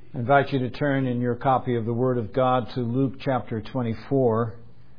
I invite you to turn in your copy of the Word of God to Luke chapter 24.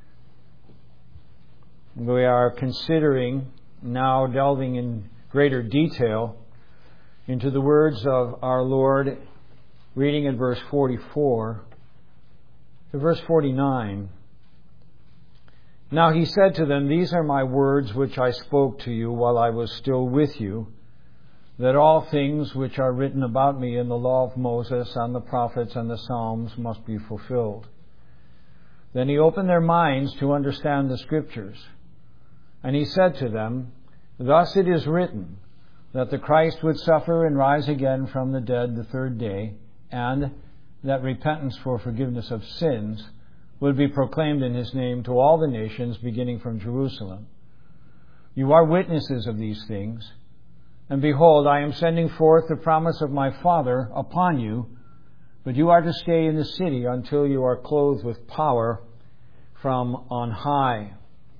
We are considering, now delving in greater detail into the words of our Lord, reading in verse 44 to verse 49. Now he said to them, "These are my words which I spoke to you while I was still with you, that all things which are written about me in the law of Moses and the prophets and the Psalms must be fulfilled." Then he opened their minds to understand the Scriptures. And he said to them, "Thus it is written, that the Christ would suffer and rise again from the dead the third day, and that repentance for forgiveness of sins would be proclaimed in his name to all the nations, beginning from Jerusalem. You are witnesses of these things. And behold, I am sending forth the promise of my Father upon you, but you are to stay in the city until you are clothed with power from on high."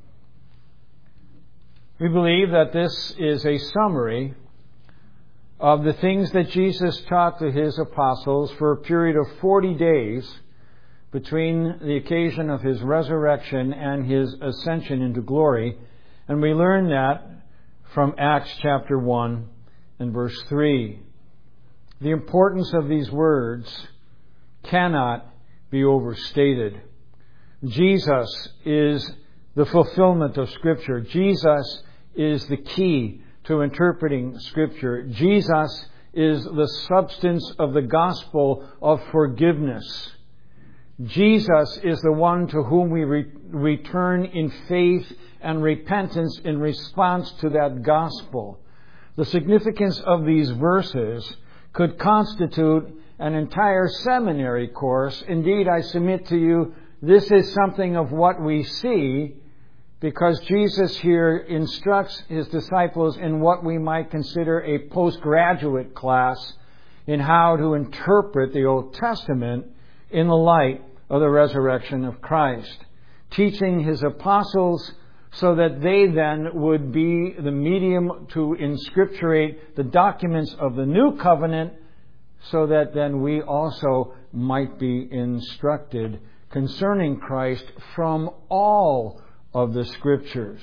We believe that this is a summary of the things that Jesus taught to his apostles for a period of 40 days between the occasion of his resurrection and his ascension into glory. And we learn that from Acts chapter 1 and verse 3. The importance of these words cannot be overstated. Jesus is the fulfillment of Scripture. Jesus is the key to interpreting Scripture. Jesus is the substance of the gospel of forgiveness. Jesus is the one to whom we return in faith and repentance in response to that gospel. The significance of these verses could constitute an entire seminary course. Indeed, I submit to you, this is something of what we see, because Jesus here instructs his disciples in what we might consider a postgraduate class in how to interpret the Old Testament in the light of the resurrection of Christ, teaching his apostles so that they then would be the medium to inscripturate the documents of the new covenant, so that then we also might be instructed concerning Christ from all of the Scriptures.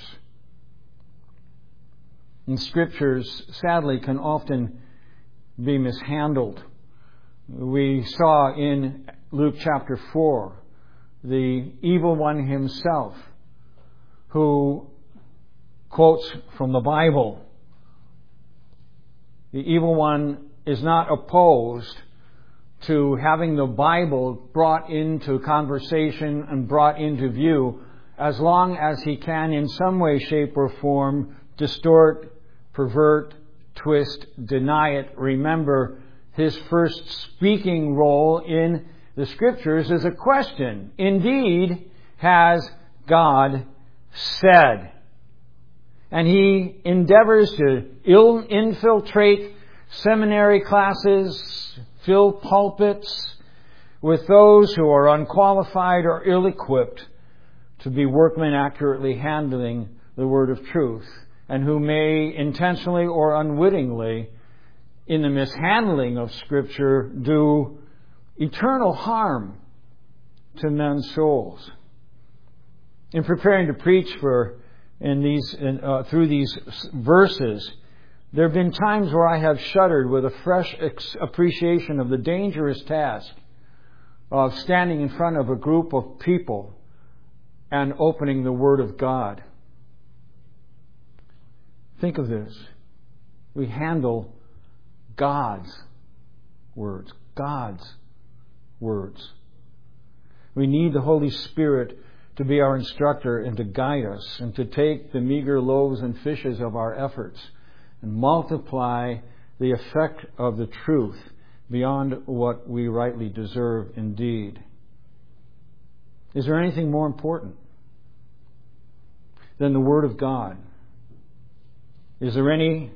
And Scriptures, sadly, can often be mishandled. We saw in Luke chapter 4 the evil one himself, who quotes from the Bible. The evil one is not opposed to having the Bible brought into conversation and brought into view, as long as he can in some way, shape, or form distort, pervert, twist, deny it. Remember, his first speaking role in the Scriptures is a question. Indeed, has God said? And he endeavors to infiltrate seminary classes, fill pulpits with those who are unqualified or ill-equipped to be workmen accurately handling the word of truth, and who may intentionally or unwittingly, in the mishandling of Scripture, do eternal harm to men's souls. In preparing to preach through these verses, there have been times where I have shuddered with a fresh appreciation of the dangerous task of standing in front of a group of people and opening the Word of God. Think of this. We handle God's words. God's words. We need the Holy Spirit to be our instructor and to guide us, and to take the meager loaves and fishes of our efforts and multiply the effect of the truth beyond what we rightly deserve indeed. Is there anything more important than the Word of God? Is there any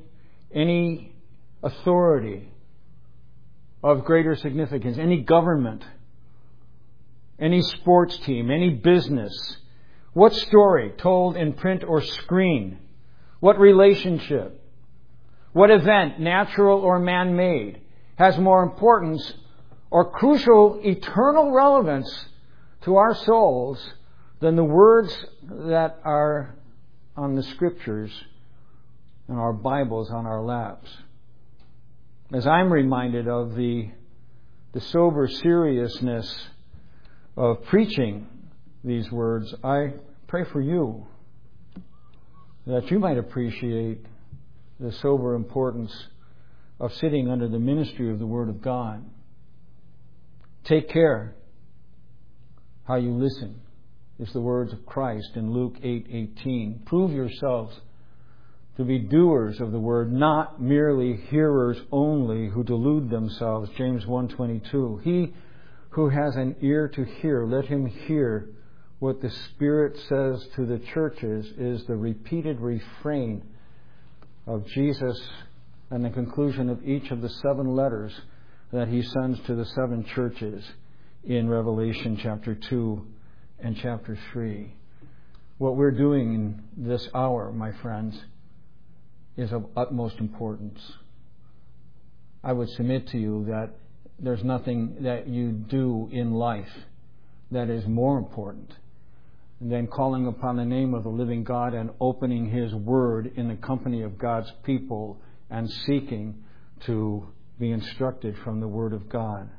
authority of greater significance, any government, any sports team, any business? What story told in print or screen? What relationship? What event, natural or man-made, has more importance or crucial eternal relevance to our souls than the words that are on the Scriptures and our Bibles on our laps. As I'm reminded of the sober seriousness of preaching these words, I pray for you that you might appreciate the sober importance of sitting under the ministry of the Word of God. Take care how you listen, is the words of Christ in Luke 8:18. Prove yourselves to be doers of the Word, not merely hearers only who delude themselves. James 1:22. He who has an ear to hear, let him hear what the Spirit says to the churches, is the repeated refrain of Jesus and the conclusion of each of the 7 letters that He sends to the 7 churches in Revelation chapter 2 and chapter 3. What we're doing in this hour, my friends, is of utmost importance. I would submit to you that there's nothing that you do in life that is more important than calling upon the name of the living God and opening His Word in the company of God's people and seeking to be instructed from the Word of God.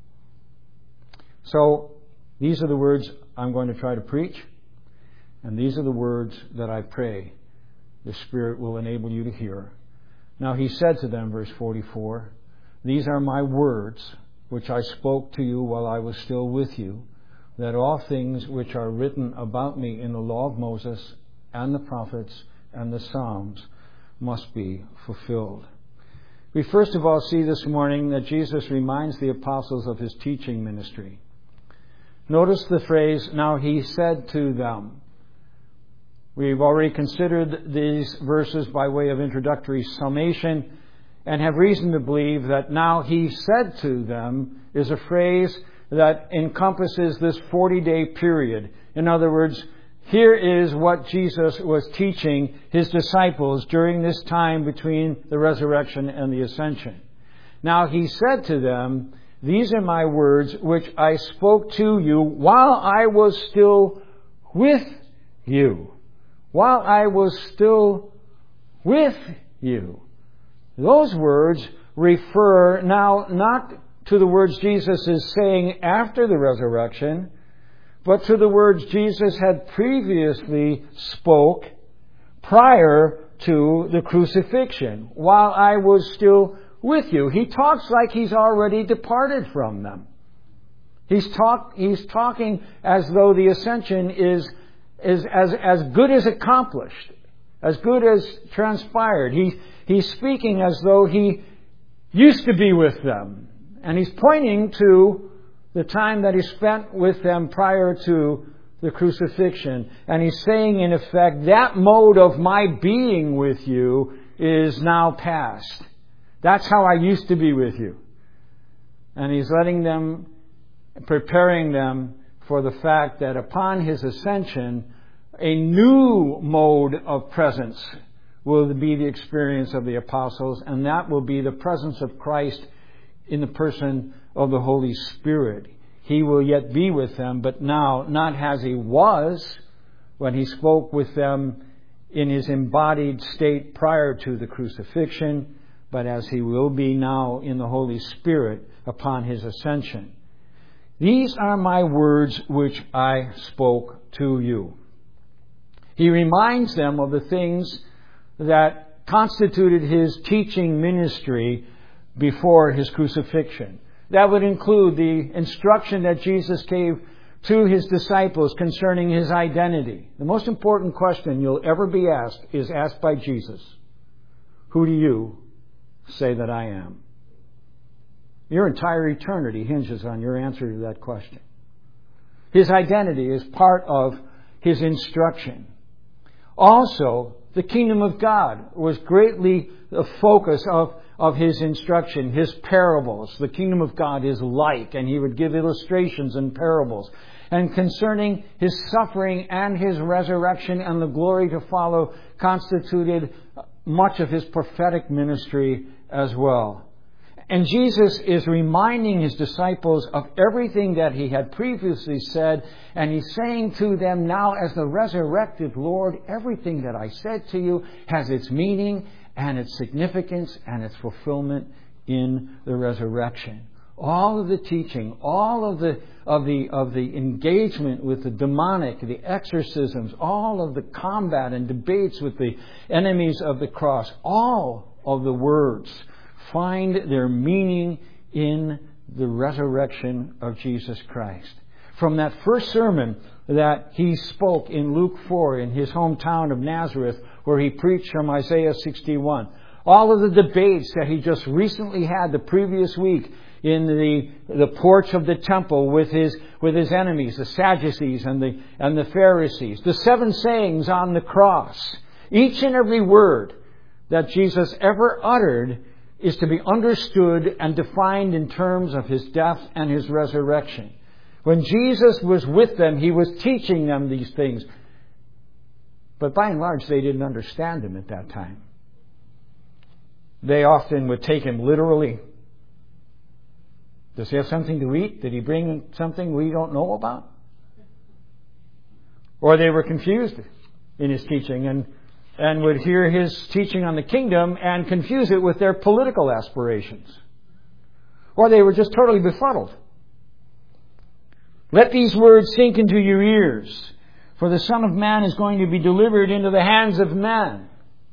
So, these are the words I'm going to try to preach, and these are the words that I pray the Spirit will enable you to hear. Now He said to them, verse 44, "These are my words, which I spoke to you while I was still with you, that all things which are written about me in the law of Moses and the prophets and the Psalms must be fulfilled." We first of all see this morning that Jesus reminds the apostles of His teaching ministry. Notice the phrase, "Now He said to them." We've already considered these verses by way of introductory summation and have reason to believe that "now He said to them" is a phrase that encompasses this 40-day period. In other words, here is what Jesus was teaching His disciples during this time between the resurrection and the ascension. "Now He said to them, these are my words which I spoke to you while I was still with you." While I was still with you. Those words refer now not to the words Jesus is saying after the resurrection, but to the words Jesus had previously spoke prior to the crucifixion. While I was still with you. He talks like He's already departed from them. He's talking as though the ascension is as good as accomplished, as good as transpired. He's speaking as though He used to be with them. And He's pointing to the time that He spent with them prior to the crucifixion. And He's saying, in effect, that mode of my being with you is now past. That's how I used to be with you. And He's preparing them for the fact that upon His ascension, a new mode of presence will be the experience of the apostles, and that will be the presence of Christ in the person of the Holy Spirit. He will yet be with them, but now not as He was when He spoke with them in His embodied state prior to the crucifixion, but as He will be now in the Holy Spirit upon His ascension. "These are my words which I spoke to you." He reminds them of the things that constituted His teaching ministry before His crucifixion. That would include the instruction that Jesus gave to His disciples concerning His identity. The most important question you'll ever be asked is asked by Jesus. "Who do you say that I am?" Your entire eternity hinges on your answer to that question. His identity is part of His instruction. Also, the kingdom of God was greatly the focus of His instruction, His parables. The kingdom of God is like, and He would give illustrations and parables. And concerning His suffering and His resurrection and the glory to follow constituted much of His prophetic ministry as well. And Jesus is reminding His disciples of everything that He had previously said. And He's saying to them now, as the resurrected Lord, everything that I said to you has its meaning and its significance and its fulfillment in the resurrection. All of the teaching, all of the engagement with the demonic, the exorcisms, all of the combat and debates with the enemies of the cross, all of the words find their meaning in the resurrection of Jesus Christ. From that first sermon that He spoke in Luke 4 in His hometown of Nazareth, where He preached from Isaiah 61, all of the debates that He just recently had the previous week in the porch of the temple with his enemies, the Sadducees and the Pharisees, the 7 sayings on the cross, each and every word that Jesus ever uttered is to be understood and defined in terms of His death and His resurrection. When Jesus was with them, He was teaching them these things. But by and large, they didn't understand Him at that time. They often would take Him literally. Does He have something to eat? Did He bring something we don't know about? Or they were confused in His teaching and would hear His teaching on the kingdom and confuse it with their political aspirations. Or they were just totally befuddled. Let these words sink into your ears, for the Son of Man is going to be delivered into the hands of men.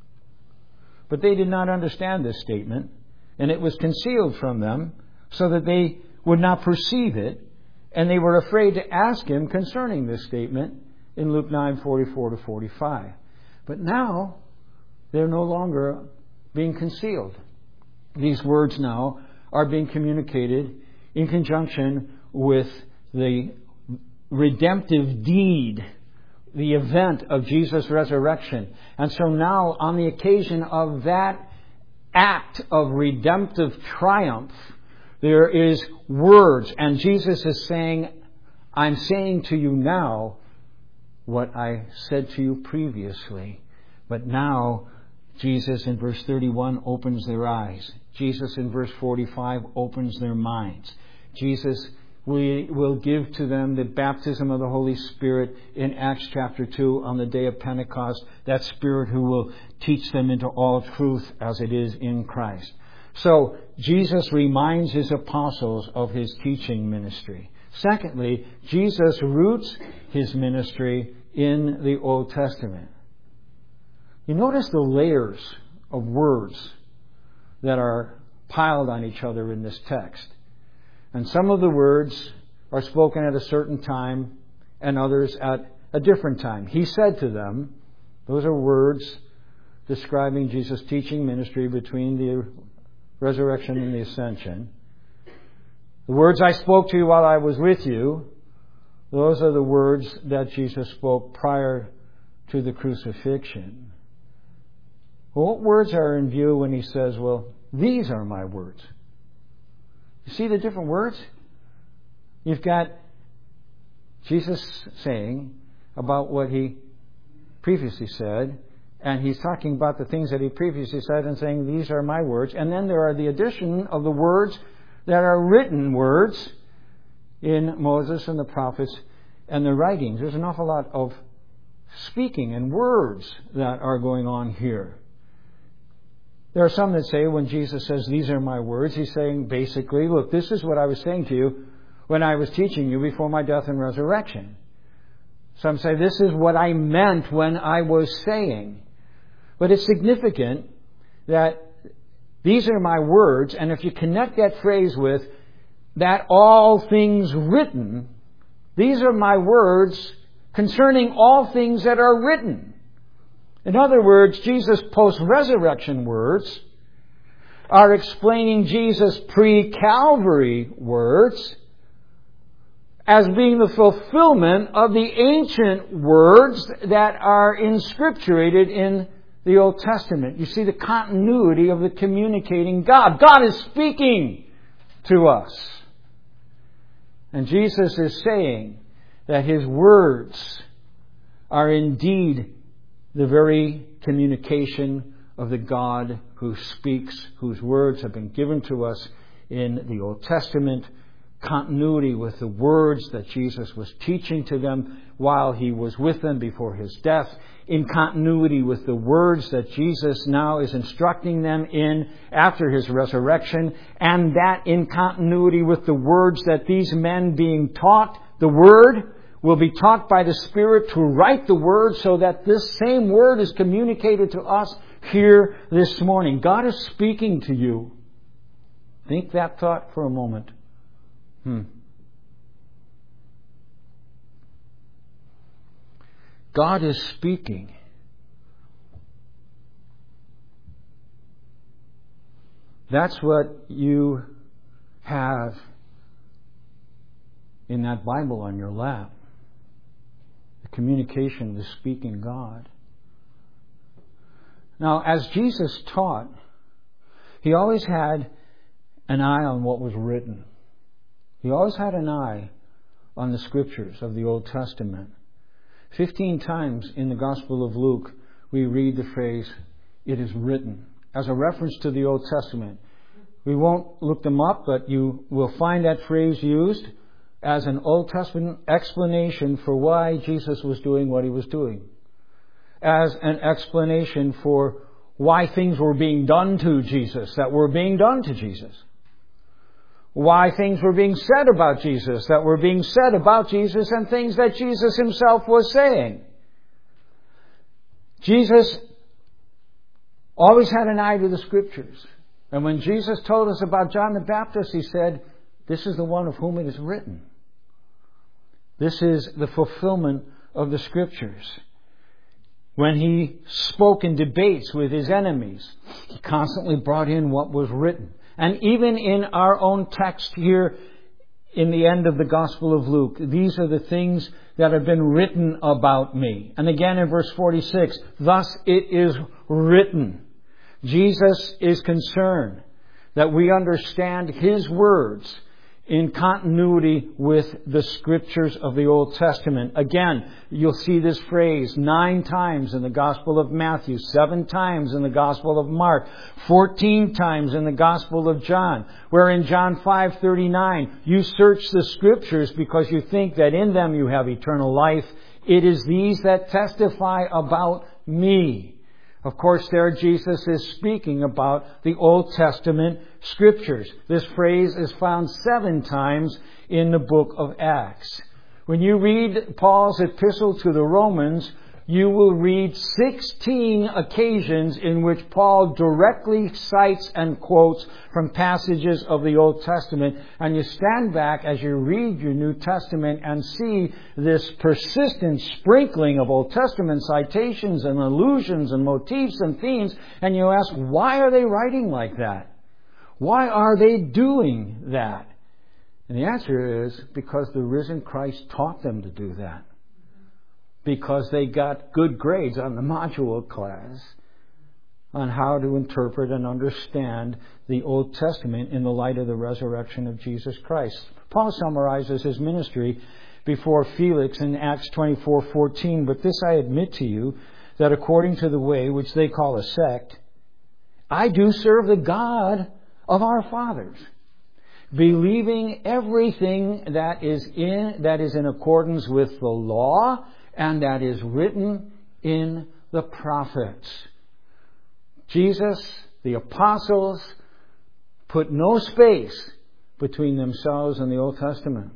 But they did not understand this statement, and it was concealed from them, so that they would not perceive it, and they were afraid to ask Him concerning this statement in Luke 9:44-45. But now, they're no longer being concealed. These words now are being communicated in conjunction with the redemptive deed, the event of Jesus' resurrection. And so now, on the occasion of that act of redemptive triumph, there is words, and Jesus is saying, I'm saying to you now what I said to you previously. But now, Jesus in verse 31 opens their eyes. Jesus in verse 45 opens their minds. Jesus will give to them the baptism of the Holy Spirit in Acts chapter 2 on the day of Pentecost. That Spirit who will teach them into all truth as it is in Christ. So, Jesus reminds His apostles of His teaching ministry. Secondly, Jesus roots His ministry in the Old Testament. You notice the layers of words that are piled on each other in this text. And some of the words are spoken at a certain time and others at a different time. He said to them, those are words describing Jesus' teaching ministry between the resurrection and the ascension. The words I spoke to you while I was with you, those are the words that Jesus spoke prior to the crucifixion. Well, what words are in view when He says, well, these are my words? You see the different words? You've got Jesus saying about what He previously said, and He's talking about the things that He previously said and saying, these are my words. And then there are the addition of the words that are written words in Moses and the prophets and the writings. There's an awful lot of speaking and words that are going on here. There are some that say when Jesus says, these are my words, He's saying basically, look, this is what I was saying to you when I was teaching you before my death and resurrection. Some say, this is what I meant when I was saying. But it's significant that these are my words, and if you connect that phrase with that all things written, these are my words concerning all things that are written. In other words, Jesus' post-resurrection words are explaining Jesus' pre-Calvary words as being the fulfillment of the ancient words that are inscripturated in the Old Testament. You see the continuity of the communicating God. God is speaking to us. And Jesus is saying that His words are indeed the very communication of the God who speaks, whose words have been given to us in the Old Testament, continuity with the words that Jesus was teaching to them while He was with them before His death, in continuity with the words that Jesus now is instructing them in after His resurrection, and that in continuity with the words that these men being taught the Word will be taught by the Spirit to write the Word so that this same Word is communicated to us here this morning. God is speaking to you. Think that thought for a moment. God is speaking. That's what you have in that Bible on your lap. The communication of the speaking God. Now, as Jesus taught, He always had an eye on what was written. He always had an eye on the Scriptures of the Old Testament. 15 times in the Gospel of Luke, we read the phrase, "It is written," as a reference to the Old Testament. We won't look them up, but you will find that phrase used as an Old Testament explanation for why Jesus was doing what He was doing. As an explanation for why things were being done to Jesus that were being done to Jesus. Why things were being said about Jesus that were being said about Jesus, and things that Jesus Himself was saying. Jesus always had an eye to the Scriptures. And when Jesus told us about John the Baptist, He said, "This is the one of whom it is written." This is the fulfillment of the Scriptures. When He spoke in debates with His enemies, He constantly brought in what was written. And even in our own text here in the end of the Gospel of Luke, these are the things that have been written about me. And again in verse 46, "Thus it is written." Jesus is concerned that we understand His words in continuity with the Scriptures of the Old Testament. Again, you'll see this phrase 9 times in the Gospel of Matthew, 7 times in the Gospel of Mark, 14 times in the Gospel of John, where in John 5:39, you search the Scriptures because you think that in them you have eternal life. It is these that testify about me. Of course, there Jesus is speaking about the Old Testament Scriptures. This phrase is found 7 times in the book of Acts. When you read Paul's epistle to the Romans, you will read 16 occasions in which Paul directly cites and quotes from passages of the Old Testament. And you stand back as you read your New Testament and see this persistent sprinkling of Old Testament citations and allusions and motifs and themes. And you ask, why are they writing like that? Why are they doing that? And the answer is because the risen Christ taught them to do that. Because they got good grades on the module class on how to interpret and understand the Old Testament in the light of the resurrection of Jesus Christ. Paul summarizes his ministry before Felix in Acts 24:14, "But this I admit to you, that according to the way which they call a sect, I do serve the God of our fathers, believing everything that is in accordance with the law, and that is written in the prophets." Jesus, the apostles, put no space between themselves and the Old Testament.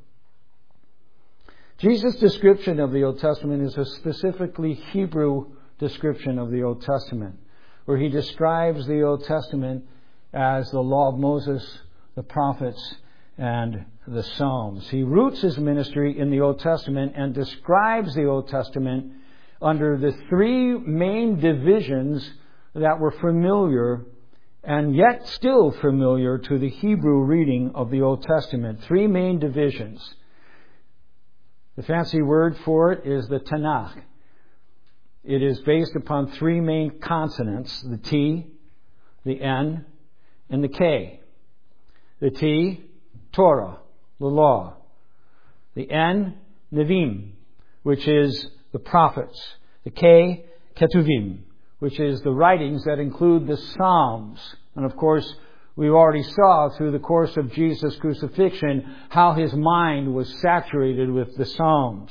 Jesus' description of the Old Testament is a specifically Hebrew description of the Old Testament, where He describes the Old Testament as the law of Moses, the prophets, and the Psalms. He roots His ministry in the Old Testament and describes the Old Testament under the 3 main divisions that were familiar and yet still familiar to the Hebrew reading of the Old Testament. 3 main divisions. The fancy word for it is the Tanakh. It is based upon 3 main consonants, the T, the N, and the K. The T, Torah, the law. The N, Nevi'im, which is the prophets. The K, Ketuvim, which is the writings that include the Psalms. And of course, We already saw through the course of Jesus' crucifixion how his mind was saturated with the Psalms.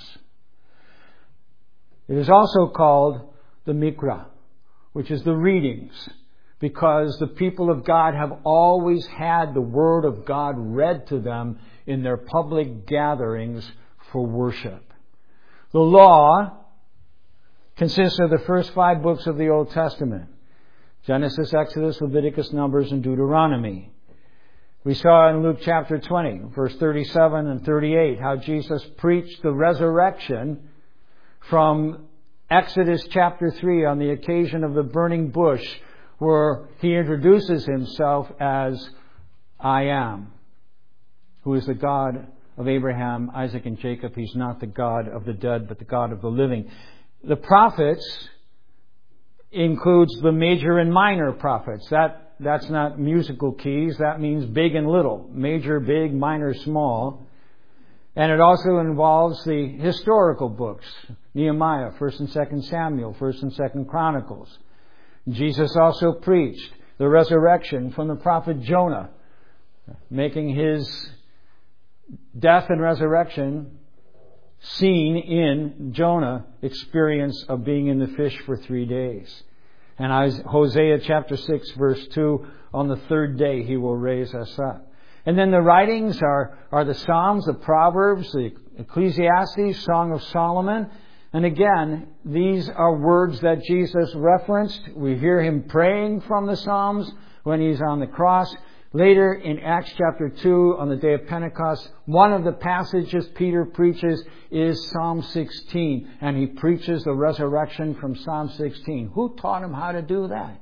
It is also called the Mikra, which is the readings, because the people of God have always had the Word of God read to them in their public gatherings for worship. The law consists of the first 5 books of the Old Testament: Genesis, Exodus, Leviticus, Numbers, and Deuteronomy. We saw in Luke chapter 20, verse 37 and 38, how Jesus preached the resurrection from Exodus chapter 3 on the occasion of the burning bush, where he introduces himself as I am, who is the God of Abraham, Isaac, and Jacob. He's not the God of the dead, but the God of the living. The prophets includes the major and minor prophets. That's not musical keys. That means big and little. Major, big, minor, small. And it also involves the historical books: Nehemiah, 1st and 2nd Samuel, 1st and 2nd Chronicles. Jesus also preached the resurrection from the prophet Jonah, making his death and resurrection seen in Jonah experience of being in the fish for 3 days. And Hosea chapter 6 verse 2, on the 3rd day he will raise us up. And then the writings are the Psalms, the Proverbs, the Ecclesiastes, Song of Solomon. And again, these are words that Jesus referenced. We hear him praying from the Psalms when he's on the cross. Later in Acts chapter 2, on the day of Pentecost, one of the passages Peter preaches is Psalm 16. And he preaches the resurrection from Psalm 16. Who taught him how to do that?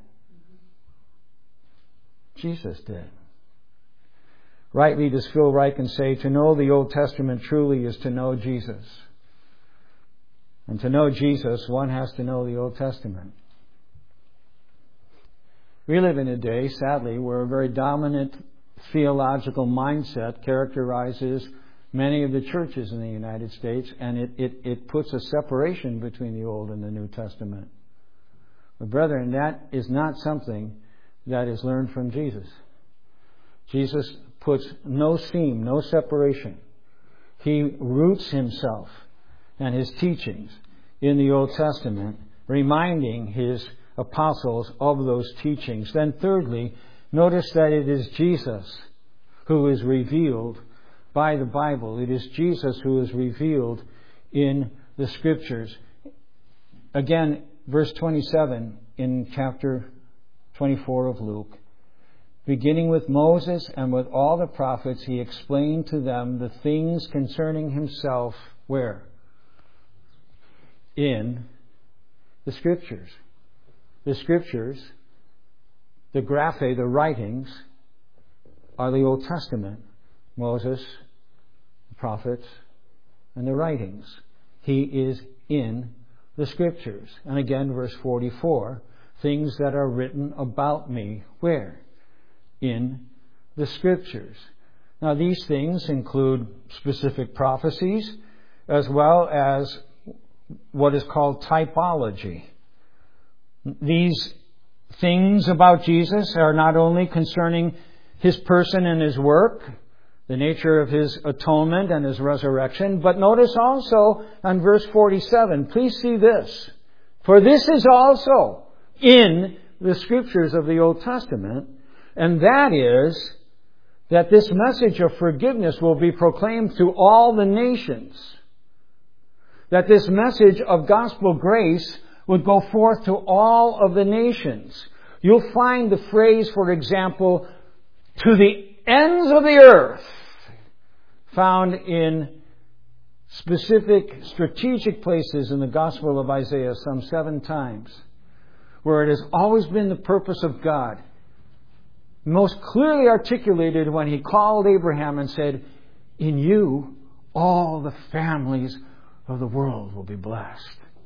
Jesus did. Rightly does Phil Ryken say, to know the Old Testament truly is to know Jesus. And to know Jesus, one has to know the Old Testament. We live in a day, sadly, where a very dominant theological mindset characterizes many of the churches in the United States, and it puts a separation between the Old and the New Testament. But brethren, that is not something that is learned from Jesus. Jesus puts no seam, no separation. He roots himself and his teachings in the Old Testament, reminding his apostles of those teachings. Then thirdly, notice that it is Jesus who is revealed by the Bible. It is Jesus who is revealed in the Scriptures. Again, verse 27 in chapter 24 of Luke. Beginning with Moses and with all the prophets, he explained to them the things concerning himself. Where? In the Scriptures. The Scriptures, the graphe, the writings, are the Old Testament. Moses, the prophets, and the writings. He is in the Scriptures. And again, verse 44, things that are written about me. Where? In the Scriptures. Now, these things include specific prophecies as well as what is called typology. These things about Jesus are not only concerning his person and his work, the nature of his atonement and his resurrection, but notice also on verse 47, please see this. For this is also in the Scriptures of the Old Testament, and that is that this message of forgiveness will be proclaimed to all the nations. That this message of gospel grace would go forth to all of the nations. You'll find the phrase, for example, to the ends of the earth, found in specific strategic places in the Gospel of Isaiah some 7 times, where it has always been the purpose of God, most clearly articulated when he called Abraham and said, in you all the families of the world will be blessed.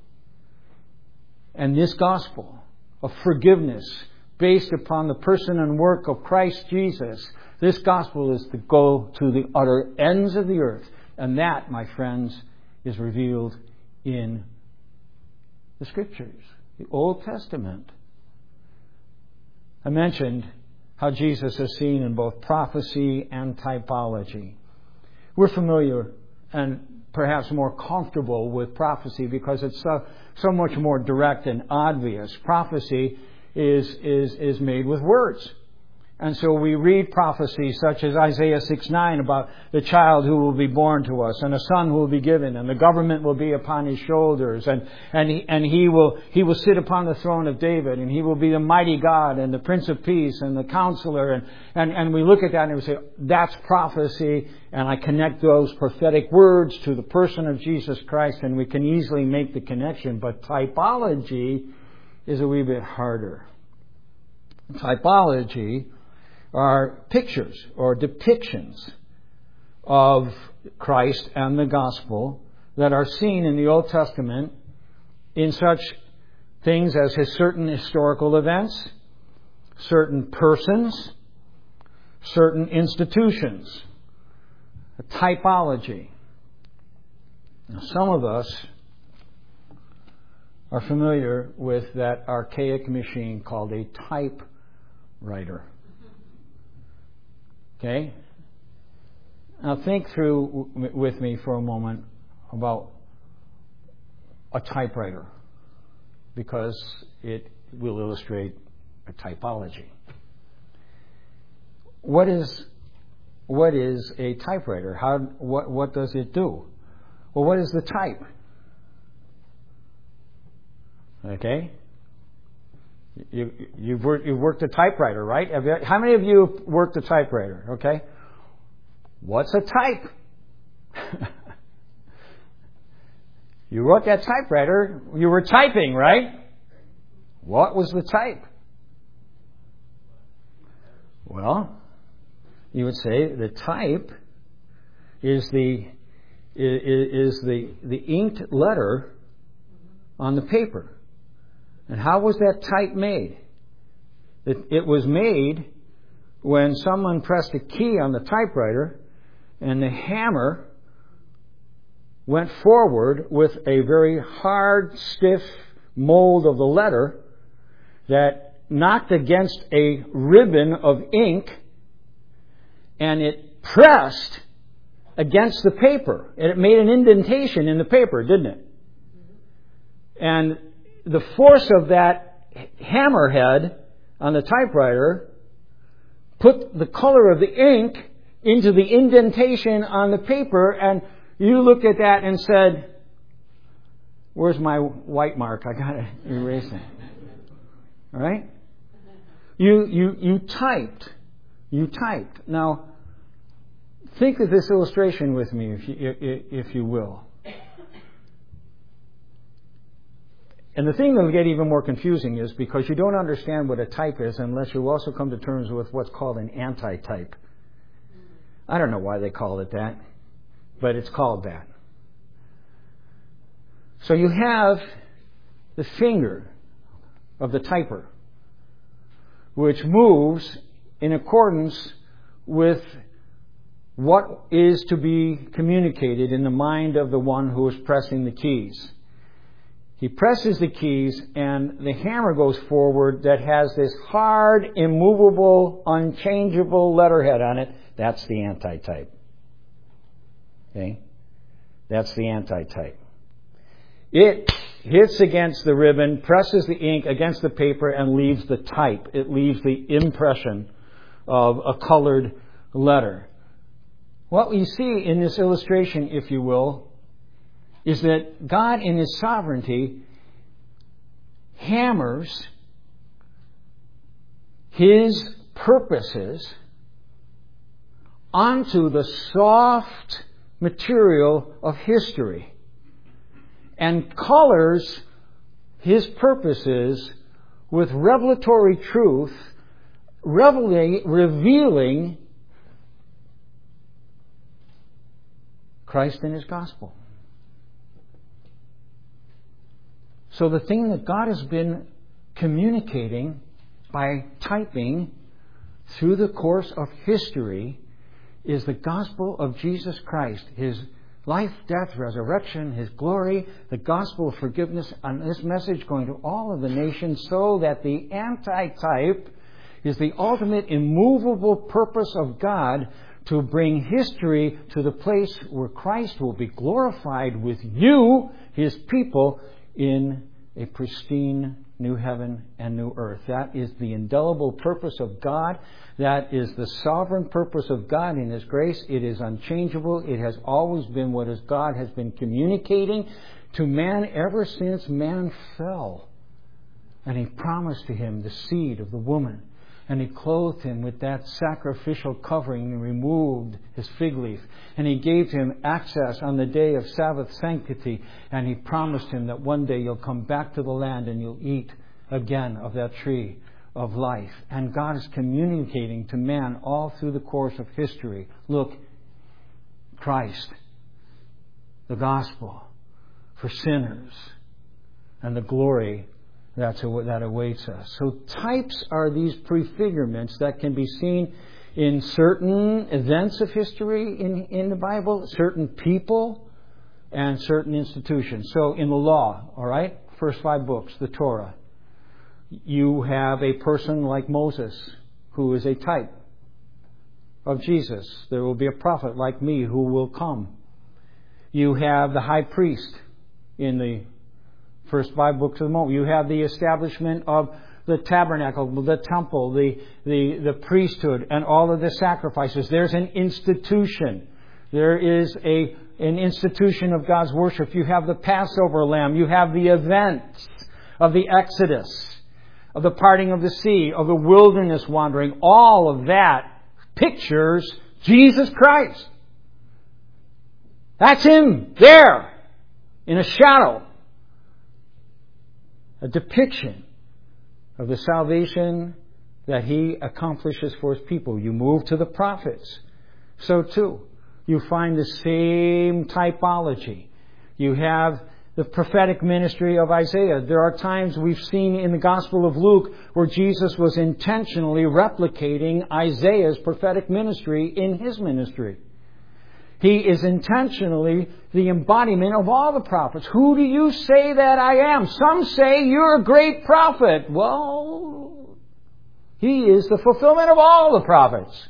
And this gospel of forgiveness based upon the person and work of Christ Jesus, this gospel is to go to the utter ends of the earth. And that, my friends, is revealed in the Scriptures, the Old Testament. I mentioned how Jesus is seen in both prophecy and typology. We're familiar and perhaps more comfortable with prophecy because it's so much more direct and obvious. Prophecy is made with words. And so we read prophecies such as Isaiah 6:9 about the child who will be born to us, and a son who will be given, and the government will be upon his shoulders, and he will sit upon the throne of David, and he will be the mighty God, and the Prince of Peace, and the Counselor, and we look at that and we say, that's prophecy, and I connect those prophetic words to the person of Jesus Christ, and we can easily make the connection. But typology is a wee bit harder. Typology are pictures or depictions of Christ and the gospel that are seen in the Old Testament in such things as certain historical events, certain persons, certain institutions. A typology. Now, some of us are familiar with that archaic machine called a typewriter. Okay? Now think through with me for a moment about a typewriter, because it will illustrate a typology. What is a typewriter? What does it do? Well, what is the type? Okay? You've worked a typewriter, right? How many of you have worked a typewriter? Okay. What's a type? You wrote that typewriter. You were typing, right? What was the type? Well, you would say the type is the inked letter on the paper. And how was that type made? It was made when someone pressed a key on the typewriter and the hammer went forward with a very hard, stiff mold of the letter that knocked against a ribbon of ink, and it pressed against the paper. And it made an indentation in the paper, didn't it? And the force of that hammerhead on the typewriter put the color of the ink into the indentation on the paper, and you looked at that and said, where's my white mark? I gotta erase it. All right? You typed. You typed. Now, think of this illustration with me, if you will. And the thing that will get even more confusing is because you don't understand what a type is unless you also come to terms with what's called an anti-type. I don't know why they call it that, but it's called that. So you have the finger of the typer, which moves in accordance with what is to be communicated in the mind of the one who is pressing the keys. He presses the keys and the hammer goes forward that has this hard, immovable, unchangeable letterhead on it. That's the anti-type. Okay? That's the anti-type. It hits against the ribbon, presses the ink against the paper, and leaves the type. It leaves the impression of a colored letter. What we see in this illustration, if you will, is that God in His sovereignty hammers His purposes onto the soft material of history and colors His purposes with revelatory truth, revealing Christ and His gospel. So the thing that God has been communicating by typing through the course of history is the gospel of Jesus Christ, His life, death, resurrection, His glory, the gospel of forgiveness, and this message going to all of the nations so that the anti-type is the ultimate immovable purpose of God to bring history to the place where Christ will be glorified with you, His people, in a pristine new heaven and new earth. That is the indelible purpose of God. That is the sovereign purpose of God in His grace. It is unchangeable. It has always been what God has been communicating to man ever since man fell. And He promised to him the seed of the woman. And He clothed him with that sacrificial covering and removed his fig leaf. And He gave him access on the day of Sabbath sanctity. And He promised him that one day you'll come back to the land and you'll eat again of that tree of life. And God is communicating to man all through the course of history. Look, Christ, the gospel for sinners, and the glory that awaits us. So types are these prefigurements that can be seen in certain events of history in the Bible, certain people, and certain institutions. So in the law, all right, first 5 books, the Torah, you have a person like Moses who is a type of Jesus. There will be a prophet like me who will come. You have the high priest in the first 5 books of the Moses. You have the establishment of the tabernacle, the temple, the priesthood, and all of the sacrifices. There's an institution. There is an institution of God's worship. You have the Passover lamb. You have the events of the Exodus, of the parting of the sea, of the wilderness wandering. All of that pictures Jesus Christ. That's Him there in a shadow. A depiction of the salvation that He accomplishes for His people. You move to the prophets. So too, you find the same typology. You have the prophetic ministry of Isaiah. There are times we've seen in the Gospel of Luke where Jesus was intentionally replicating Isaiah's prophetic ministry in His ministry. He is intentionally the embodiment of all the prophets. Who do you say that I am? Some say you're a great prophet. Well, He is the fulfillment of all the prophets.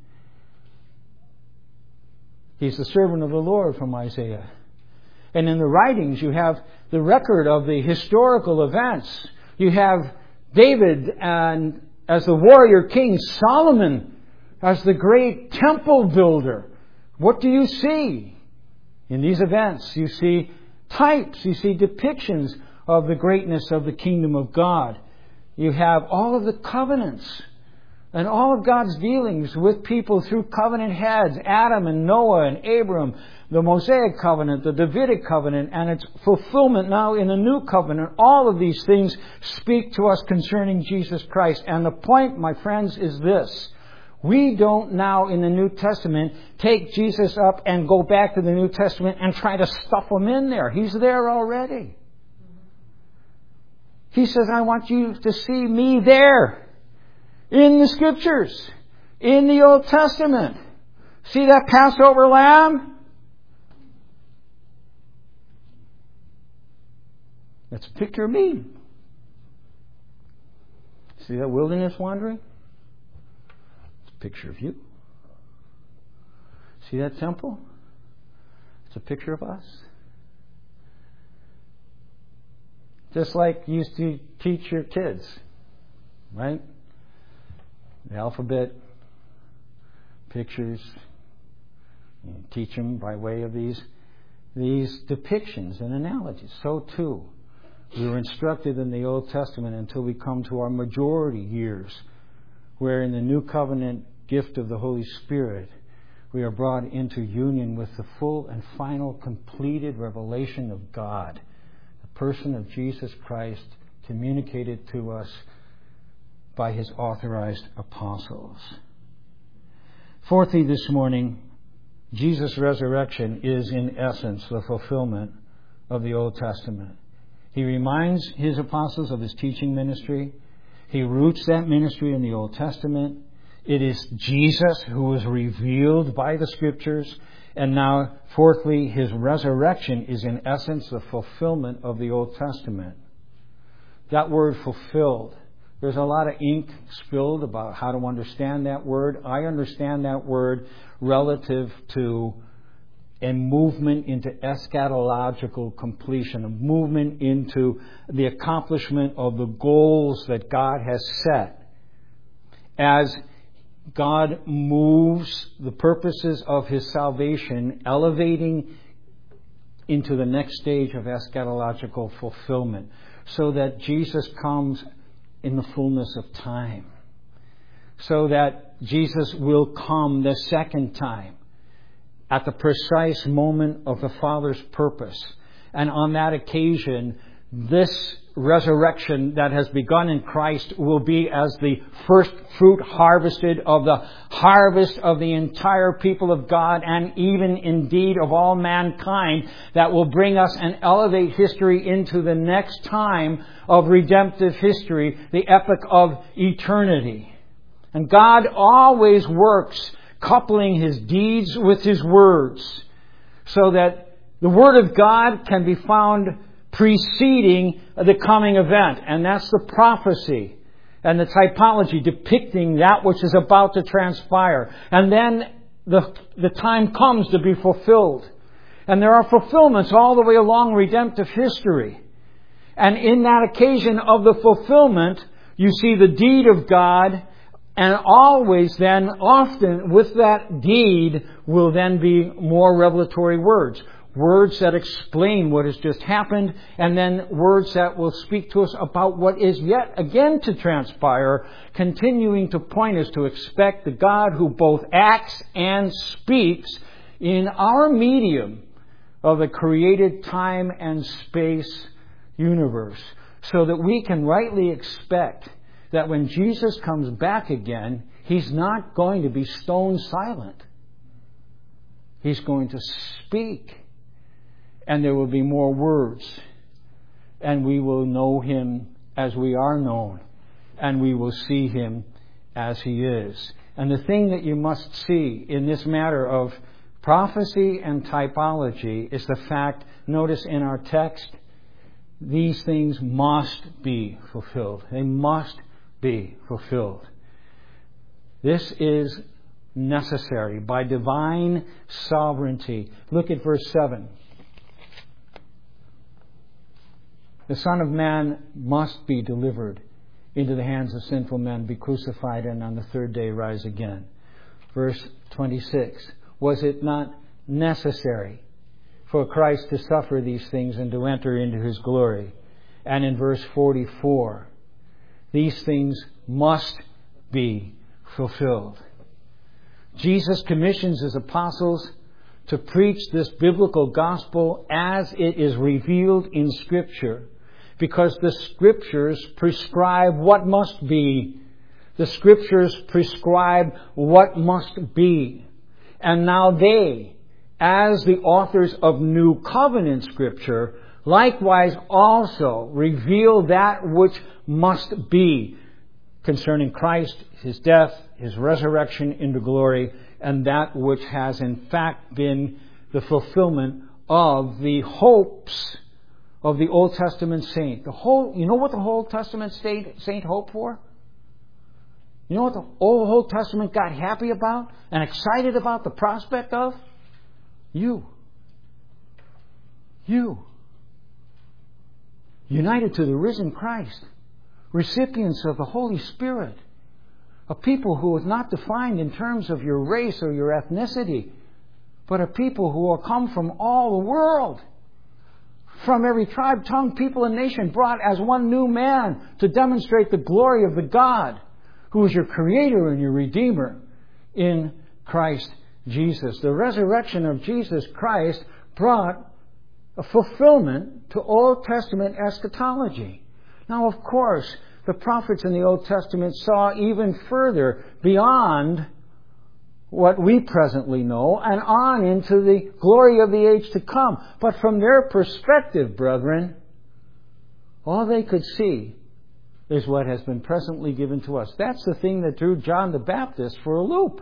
He's the servant of the Lord from Isaiah. And in the writings, you have the record of the historical events. You have David and as the warrior king, Solomon as the great temple builder. What do you see in these events? You see types, you see depictions of the greatness of the kingdom of God. You have all of the covenants and all of God's dealings with people through covenant heads, Adam and Noah and Abram, the Mosaic covenant, the Davidic covenant, and its fulfillment now in the new covenant. All of these things speak to us concerning Jesus Christ. And the point, my friends, is this. We don't now in the New Testament take Jesus up and go back to the New Testament and try to stuff Him in there. He's there already. He says, I want you to see me there in the Scriptures, in the Old Testament. See that Passover lamb? That's a picture of me. See that wilderness wandering? Picture of you. See that temple? It's a picture of us. Just like you used to teach your kids, right? The alphabet, pictures. You teach them by way of these depictions and analogies. So too, we were instructed in the Old Testament until we come to our majority years, where in the New Covenant gift of the Holy Spirit, we are brought into union with the full and final completed revelation of God, the person of Jesus Christ communicated to us by His authorized apostles. Fourthly, this morning, Jesus' resurrection is in essence the fulfillment of the Old Testament. He reminds His apostles of His teaching ministry. He roots that ministry in the Old Testament. It is Jesus who was revealed by the Scriptures. And now, fourthly, His resurrection is in essence the fulfillment of the Old Testament. That word fulfilled, There's a lot of ink spilled about how to understand that word. I understand that word relative to a movement into eschatological completion, a movement into the accomplishment of the goals that God has set. As God moves the purposes of His salvation, elevating into the next stage of eschatological fulfillment, so that Jesus comes in the fullness of time, so that Jesus will come the second time at the precise moment of the Father's purpose. And on that occasion, this resurrection that has begun in Christ will be as the first fruit harvested of the harvest of the entire people of God, and even indeed of all mankind, that will bring us and elevate history into the next time of redemptive history, the epoch of eternity. And God always works coupling His deeds with His words, so that the Word of God can be found preceding the coming event. And that's the prophecy and the typology depicting that which is about to transpire. And then the time comes to be fulfilled. And there are fulfillments all the way along redemptive history. And in that occasion of the fulfillment, you see the deed of God. And always then, often with that deed will then be more revelatory words. Words that explain what has just happened, and then words that will speak to us about what is yet again to transpire, continuing to point us to expect the God who both acts and speaks in our medium of the created time and space universe, so that we can rightly expect that when Jesus comes back again, He's not going to be stone silent. He's going to speak. And there will be more words. And we will know Him as we are known. And we will see Him as He is. And the thing that you must see in this matter of prophecy and typology is the fact, notice in our text, these things must be fulfilled. They must be fulfilled. This is necessary by divine sovereignty. Look at verse 7. The Son of Man must be delivered into the hands of sinful men, be crucified, and on the third day rise again. Verse 26. Was it not necessary for Christ to suffer these things and to enter into His glory? And in verse 44, these things must be fulfilled. Jesus commissions His apostles to preach this biblical gospel as it is revealed in Scripture, because the Scriptures prescribe what must be. The Scriptures prescribe what must be. And now they, as the authors of New Covenant Scripture, likewise also reveal that which must be concerning Christ, His death, His resurrection into glory, and that which has in fact been the fulfillment of the hopes of the Old Testament saint. You know what the Old Testament saint hoped for? You know what the Old Testament got happy about and excited about the prospect of? You. You. United to the risen Christ. Recipients of the Holy Spirit. A people who is not defined in terms of your race or your ethnicity, but a people who are come from all the world. From every tribe, tongue, people, and nation, brought as one new man to demonstrate the glory of the God who is your Creator and your Redeemer in Christ Jesus. The resurrection of Jesus Christ brought a fulfillment to Old Testament eschatology. Now, of course, the prophets in the Old Testament saw even further beyond what we presently know and on into the glory of the age to come. But from their perspective, brethren, all they could see is what has been presently given to us. That's the thing that threw John the Baptist for a loop.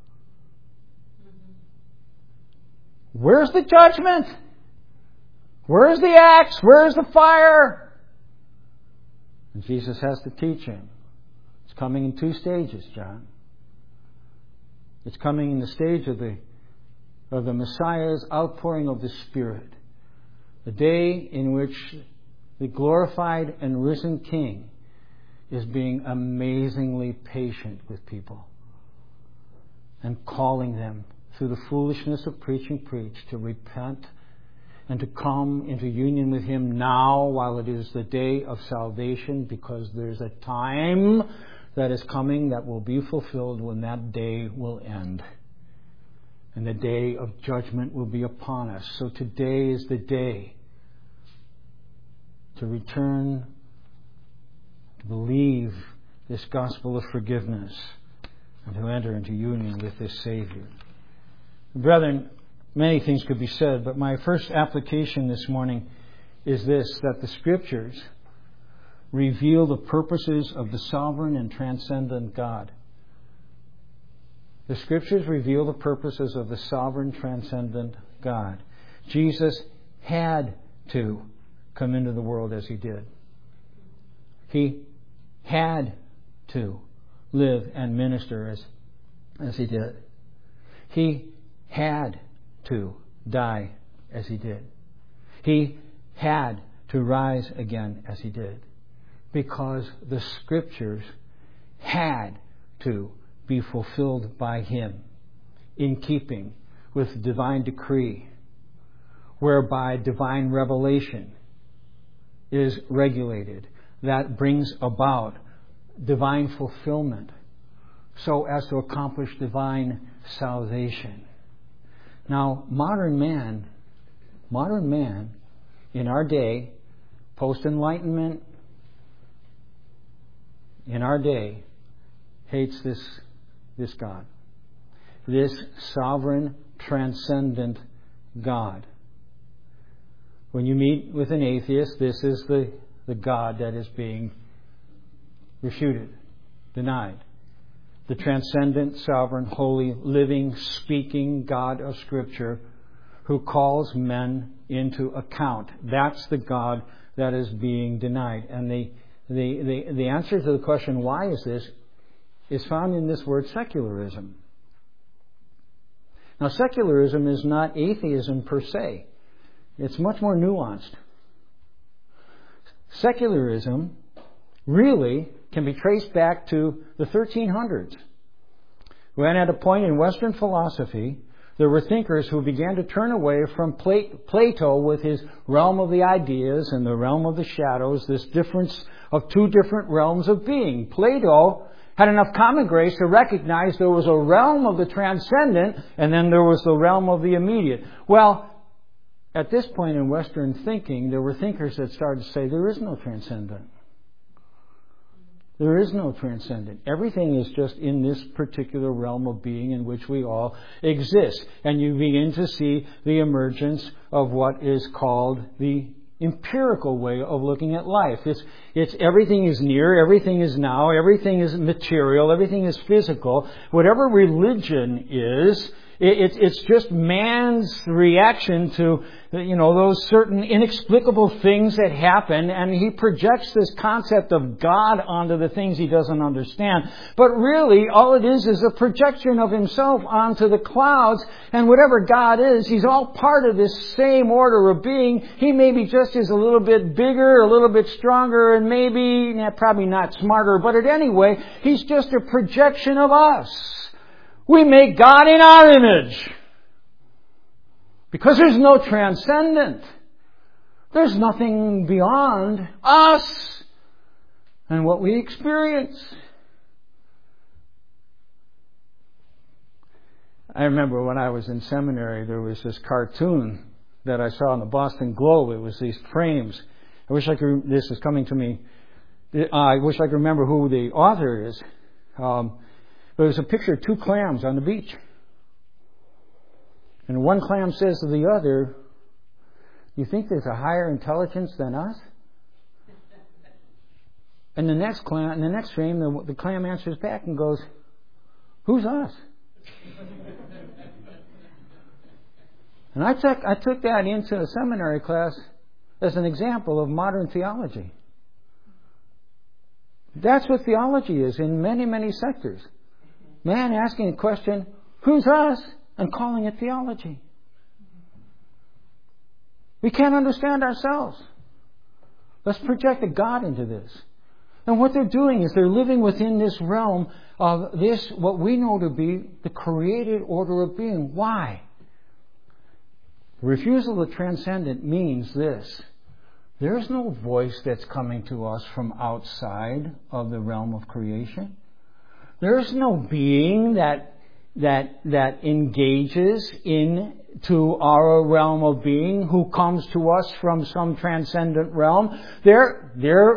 Where's the judgment? Where's the axe? Where's the fire? And Jesus has to teach him. It's coming in 2 stages, John. It's coming in the stage of the Messiah's outpouring of the Spirit. The day in which the glorified and risen King is being amazingly patient with people and calling them through the foolishness of preaching to repent and to come into union with Him now while it is the day of salvation, because there's a time that is coming that will be fulfilled when that day will end. And the day of judgment will be upon us. So today is the day to return, to believe this gospel of forgiveness, and to enter into union with this Savior. Brethren, many things could be said, but my first application this morning is this, that the Scriptures reveal the purposes of the sovereign and transcendent God. The Scriptures reveal the purposes of the sovereign, transcendent God. Jesus had to come into the world as He did. He had to live and minister as He did. He had to die as He did. He had to rise again as He did. Because the Scriptures had to be fulfilled by Him in keeping with divine decree, whereby divine revelation is regulated. That brings about divine fulfillment so as to accomplish divine salvation. Now, modern man in our day, post-Enlightenment, in our day, hates this God. This sovereign, transcendent God. When you meet with an atheist, this is the God that is being refuted, denied. The transcendent, sovereign, holy, living, speaking God of Scripture who calls men into account. That's the God that is being denied. And the answer to the question, why is this, is found in this word secularism. Now, secularism is not atheism per se. It's much more nuanced. Secularism really can be traced back to the 1300s, when at a point in Western philosophy, there were thinkers who began to turn away from Plato with his realm of the ideas and the realm of the shadows, this difference of 2 different realms of being. Plato had enough common grace to recognize there was a realm of the transcendent and then there was the realm of the immediate. Well, at this point in Western thinking, there were thinkers that started to say there is no transcendent. There is no transcendent. Everything is just in this particular realm of being in which we all exist. And you begin to see the emergence of what is called the empirical way of looking at life. It's everything is near, everything is now, everything is material, everything is physical. Whatever religion is, it's just man's reaction to, those certain inexplicable things that happen, and he projects this concept of God onto the things he doesn't understand. But really, all it is a projection of himself onto the clouds, and whatever God is, he's all part of this same order of being. He maybe just is a little bit bigger, a little bit stronger, and maybe, probably not smarter, but anyway, he's just a projection of us. We make God in our image. Because there's no transcendent. There's nothing beyond us and what we experience. I remember when I was in seminary, there was this cartoon that I saw in the Boston Globe. It was these frames. I wish I could, this is coming to me. I wish I could remember who the author is. But it was a picture of 2 clams on the beach. And one clam says to the other, "You think there's a higher intelligence than us?" And the next frame, the clam answers back and goes, "Who's us?" And I took that into a seminary class as an example of modern theology. That's what theology is in many, many sectors. Man asking a question, who's us? And calling it theology. We can't understand ourselves. Let's project a God into this. And what they're doing is they're living within this realm of this, what we know to be the created order of being. Why? Refusal of the transcendent means this. There's no voice that's coming to us from outside of the realm of creation. There's no being that engages into our realm of being who comes to us from some transcendent realm. There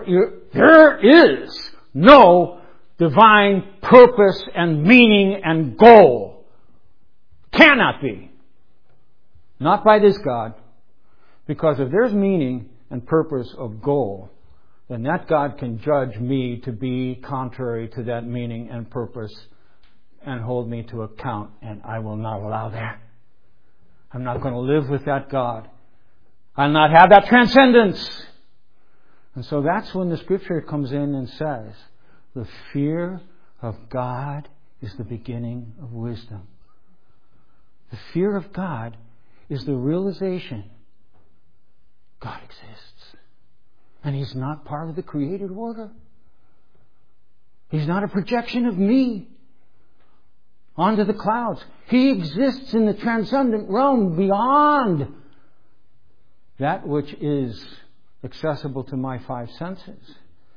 is no divine purpose and meaning and goal. Cannot be. Not by this God. Because if there's meaning and purpose of goal, then that God can judge me to be contrary to that meaning and purpose and hold me to account, and I will not allow that. I'm not going to live with that God. I'll not have that transcendence. And so that's when the Scripture comes in and says, the fear of God is the beginning of wisdom. The fear of God is the realization God exists. And He's not part of the created order. He's not a projection of me onto the clouds. He exists in the transcendent realm beyond that which is accessible to my five senses.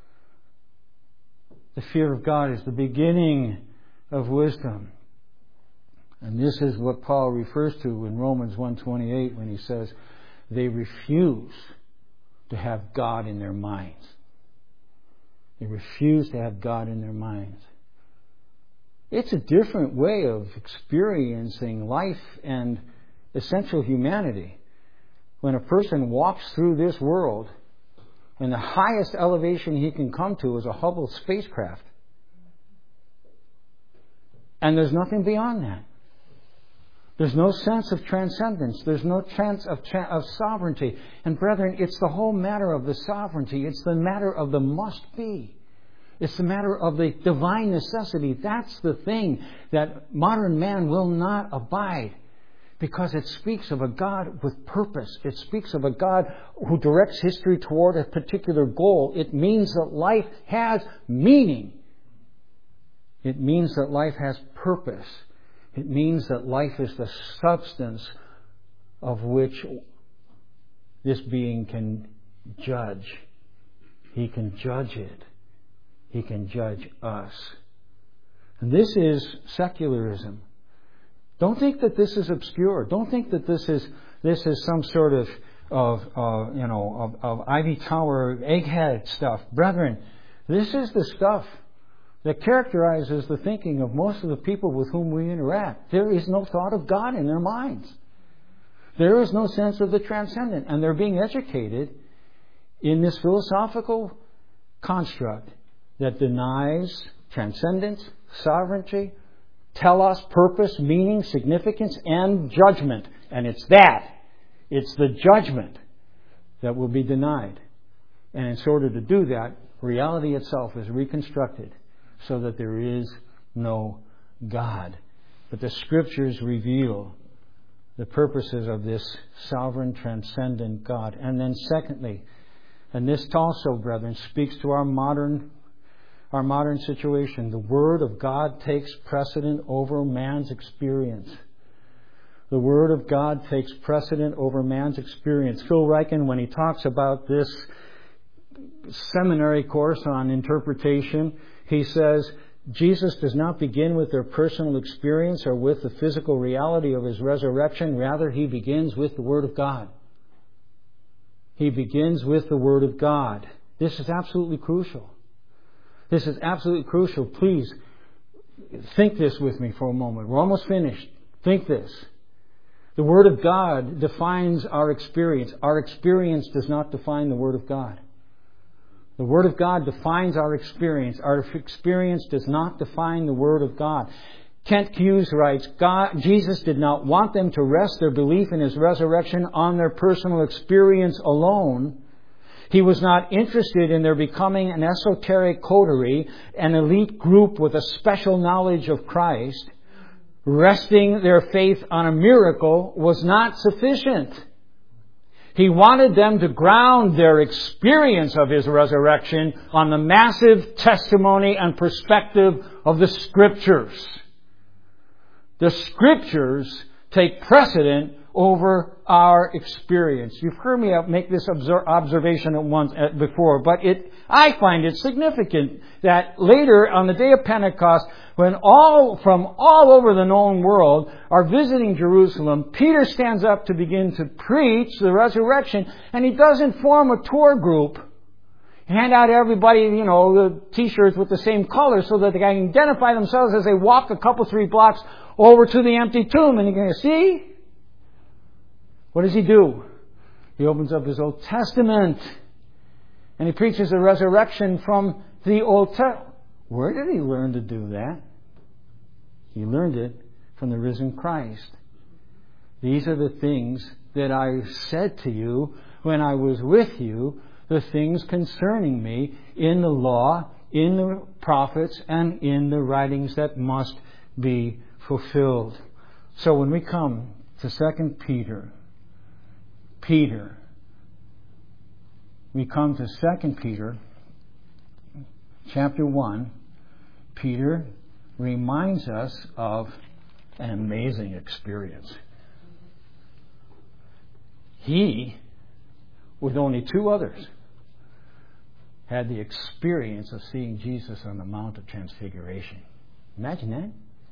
The fear of God is the beginning of wisdom. And this is what Paul refers to in Romans 1:28 when he says, they refuse to have God in their minds. They refuse to have God in their minds. It's a different way of experiencing life and essential humanity. When a person walks through this world, and the highest elevation he can come to is a Hubble spacecraft. And there's nothing beyond that. There's no sense of transcendence. There's no sense of sovereignty. And brethren, it's the whole matter of the sovereignty. It's the matter of the must be. It's the matter of the divine necessity. That's the thing that modern man will not abide. Because it speaks of a God with purpose. It speaks of a God who directs history toward a particular goal. It means that life has meaning. It means that life has purpose. It means that life is the substance of which this being can judge. He can judge it. He can judge us. And this is secularism. Don't think that this is obscure. Don't think that this is some sort of Ivy Tower egghead stuff. Brethren, this is the stuff that characterizes the thinking of most of the people with whom we interact. There is no thought of God in their minds. There is no sense of the transcendent. And they're being educated in this philosophical construct that denies transcendence, sovereignty, telos, purpose, meaning, significance, and judgment. And it's the judgment that will be denied. And in order to do that, reality itself is reconstructed so that there is no God. But the Scriptures reveal the purposes of this sovereign, transcendent God. And then secondly, and this also, brethren, speaks to our modern situation. The Word of God takes precedent over man's experience. The Word of God takes precedent over man's experience. Phil Ryken, when he talks about this seminary course on interpretation, he says, Jesus does not begin with their personal experience or with the physical reality of His resurrection. Rather, He begins with the Word of God. He begins with the Word of God. This is absolutely crucial. This is absolutely crucial. Please, think this with me for a moment. We're almost finished. Think this. The Word of God defines our experience. Our experience does not define the Word of God. The Word of God defines our experience. Our experience does not define the Word of God. Kent Hughes writes, Jesus did not want them to rest their belief in His resurrection on their personal experience alone. He was not interested in their becoming an esoteric coterie, an elite group with a special knowledge of Christ. Resting their faith on a miracle was not sufficient. He wanted them to ground their experience of His resurrection on the massive testimony and perspective of the Scriptures. The Scriptures take precedent over our experience. You've heard me make this observation before, but I find it significant that later on the day of Pentecost, when all from all over the known world are visiting Jerusalem, Peter stands up to begin to preach the resurrection, and he doesn't form a tour group, hand out to everybody, the T-shirts with the same color so that they can identify themselves as they walk a couple, 3 blocks over to the empty tomb. And you're going to see? What does he do? He opens up his Old Testament and he preaches the resurrection from the Old Testament. Where did he learn to do that? He learned it from the risen Christ. These are the things that I said to you when I was with you, the things concerning me in the law, in the prophets, and in the writings that must be fulfilled. So when we come to 2 Peter, we come to 2 Peter chapter 1, Peter reminds us of an amazing experience. He, with only 2 others, had the experience of seeing Jesus on the Mount of Transfiguration. Imagine that.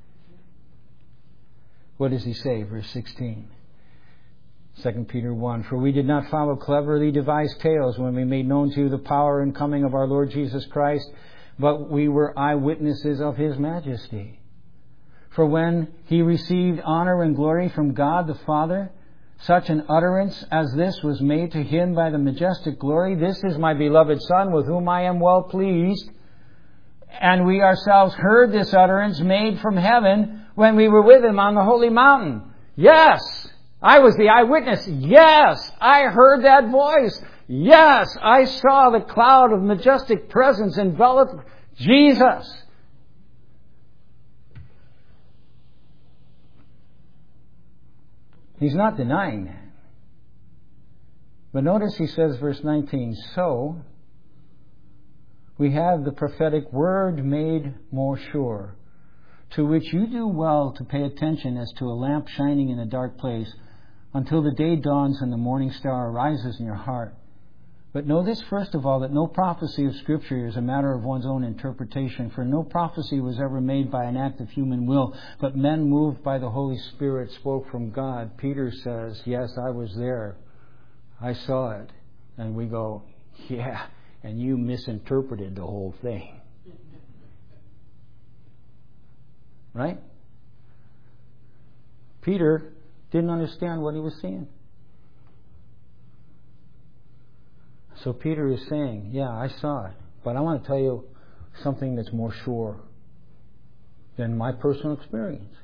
What does he say? Verse 16. 2 Peter 1, For we did not follow cleverly devised tales when we made known to you the power and coming of our Lord Jesus Christ, but we were eyewitnesses of His majesty. For when He received honor and glory from God the Father, such an utterance as this was made to Him by the majestic glory, This is my beloved Son, with whom I am well pleased. And we ourselves heard this utterance made from heaven when we were with Him on the holy mountain. Yes! I was the eyewitness. Yes, I heard that voice. Yes, I saw the cloud of majestic presence envelop Jesus. He's not denying that. But notice he says, verse 19, So we have the prophetic word made more sure, to which you do well to pay attention as to a lamp shining in a dark place, until the day dawns and the morning star arises in your heart. But know this first of all, that no prophecy of Scripture is a matter of one's own interpretation, for no prophecy was ever made by an act of human will, but men moved by the Holy Spirit spoke from God. Peter says, yes, I was there. I saw it. And we go, yeah, and you misinterpreted the whole thing. Right? Peter didn't understand what he was seeing. So Peter is saying, yeah, I saw it, but I want to tell you something that's more sure than my personal experience.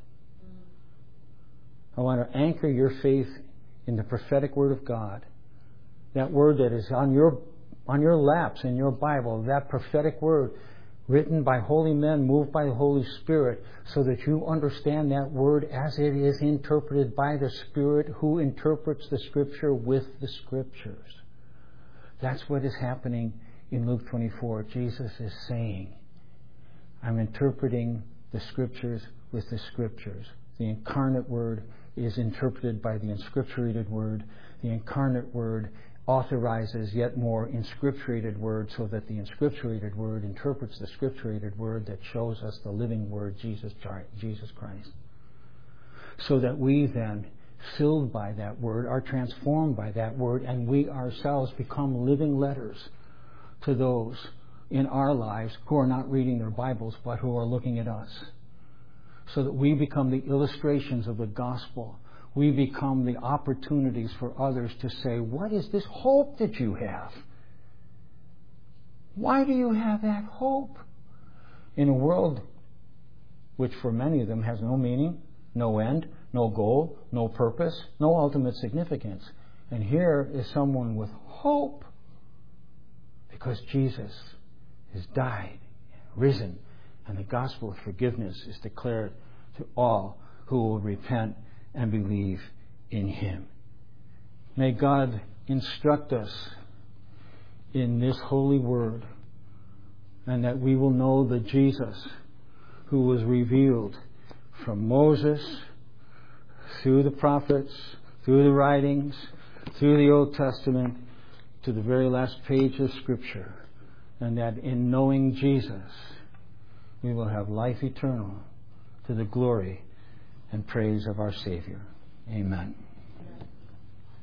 I want to anchor your faith in the prophetic word of God. That word that is on your laps in your Bible, that prophetic word written by holy men, moved by the Holy Spirit, so that you understand that word as it is interpreted by the Spirit who interprets the Scripture with the Scriptures. That's what is happening in Luke 24. Jesus is saying, I'm interpreting the Scriptures with the Scriptures. The incarnate Word is interpreted by the inscripturated Word. The incarnate Word authorizes yet more inscripturated Word, so that the inscripturated Word interprets the scripturated Word that shows us the living Word, Jesus Christ. So that we then, filled by that Word, are transformed by that Word, and we ourselves become living letters to those in our lives who are not reading their Bibles, but who are looking at us. So that we become the illustrations of the gospel. We become the opportunities for others to say, what is this hope that you have? Why do you have that hope? In a world which for many of them has no meaning, no end, no goal, no purpose, no ultimate significance. And here is someone with hope. because Jesus has died, risen, and the gospel of forgiveness is declared to all who will repent and believe in Him. May God instruct us in this holy word, and that we will know the Jesus who was revealed from Moses, through the prophets, through the writings, through the Old Testament, to the very last page of Scripture, and that in knowing Jesus, we will have life eternal to the glory and praise of our Savior. Amen.